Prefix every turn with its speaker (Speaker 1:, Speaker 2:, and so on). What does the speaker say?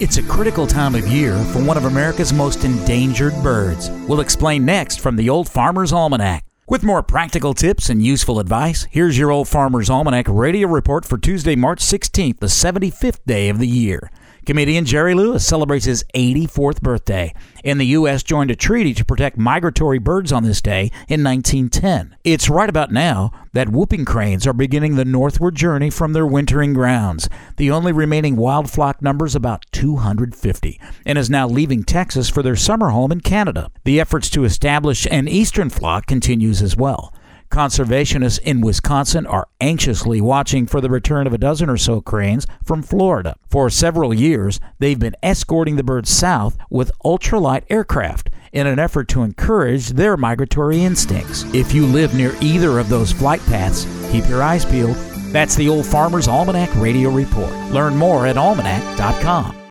Speaker 1: It's a critical time of year for one of America's most endangered birds. We'll explain next from the Old Farmer's Almanac. With more practical tips and useful advice, here's your Old Farmer's Almanac radio report for Tuesday, March 16th, the 75th day of the year. Comedian Jerry Lewis celebrates his 84th birthday, and the U.S. joined a treaty to protect migratory birds on this day in 1910. It's right about now that whooping cranes are beginning the northward journey from their wintering grounds. The only remaining wild flock numbers about 250, and is now leaving Texas for their summer home in Canada. The efforts to establish an eastern flock continues as well. Conservationists in Wisconsin are anxiously watching for the return of a dozen or so cranes from Florida. For several years, they've been escorting the birds south with ultralight aircraft in an effort to encourage their migratory instincts. If you live near either of those flight paths, keep your eyes peeled. That's the Old Farmer's Almanac Radio Report. Learn more at almanac.com.